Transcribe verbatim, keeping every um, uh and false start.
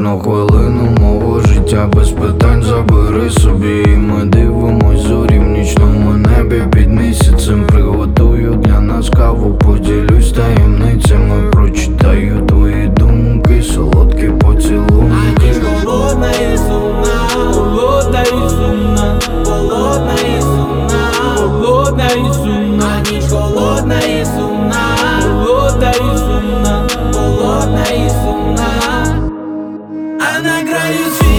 кожну хвилину мого життя без питань забери собі. І ми дивимось зорі в нічному небі під місяцем. Приготую для нас каву, поділюсь таємницями. Прочитаю твої думки, солодкі поцілунки. Холодна і сумна, холодна і сумна, холодна і сумна, холодна і сумна, ніч холодна і сумна, холодна і сумна, холодна і сумна. А на краю світу